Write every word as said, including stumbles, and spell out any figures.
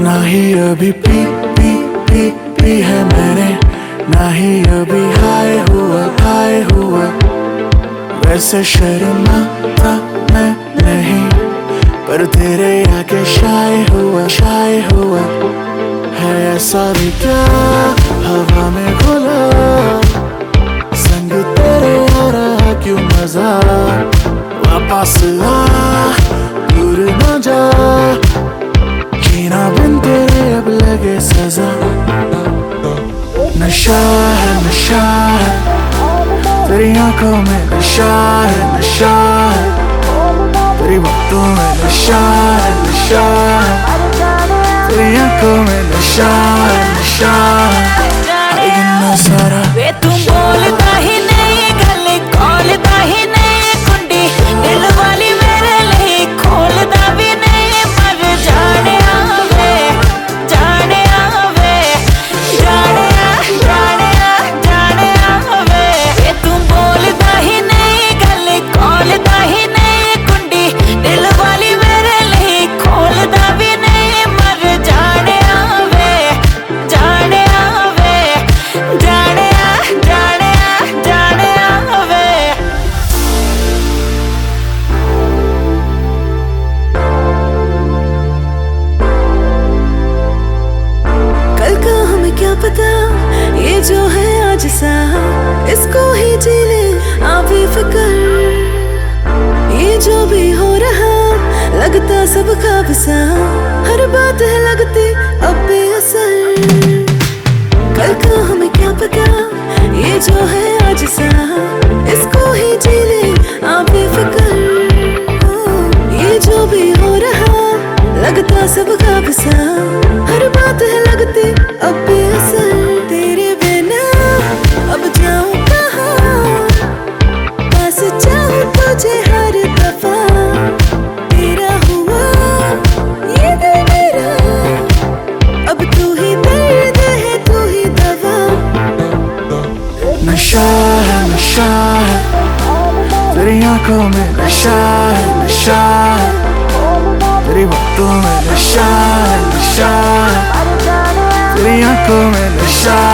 ना ही अभी P P P P है मैंने, ना ही अभी हाय हुआ हाय हुआ। वैसे शर्माता मैं नहीं, पर तेरे आगे शाय हुआ शाय हुआ। है ऐसा भी क्या हवा में घुला, संग तेरे आ रहा क्यों मजा। वापस आ दूर न जा, जीना बिन तेरे अब लगे सजा। नशा है नशा है तेरी आंखों में, नशा है नशा है तेरी बातों में, नशा है नशा है तेरी आंखों में, नशा है नशा है इतना सारा। वे तुम बोलता ही नहीं, गले खोलता ही नहीं, कुंडी दिल वाली मेरे लिए खोलता भी नहीं। पर जाने आवे जाने आवे जाने आ जाने आ जाने आवे। वे तुम बोलता ही नहीं, गले खोलता ही नहीं, कुंडी दिल वाली मेरे लिए खोलता भी नहीं। मर जाने आवे जाने आवे जाने आ जाने आ जाने आवे। कल का हमें क्या पता, ये जो है आज सा इसको ही जी ले आप भी फिक्र। ये जो भी हो रहा लगता सब ख्वाब सा, हर बात है लगती अब बेअसर। कल का हमें क्या पता, ये जो है आज सा इसको ही जी ले आप बेफिक्र। ये जो भी हो रहा लगता सब ख्वाब सा, हर बात है लगती अब बेअसर। तेरे बिना अब जाऊं कहाँ, पास जाऊं तुझे हर दफा। तेरा हुआ ये दिल मेरा, अब तू ही दर्द है तू ही दवा। नशा है नशा है तेरी आंखों में, नशा है नशा है तेरी बातों में, नशा है नशा है तेरी आंखों में, नशा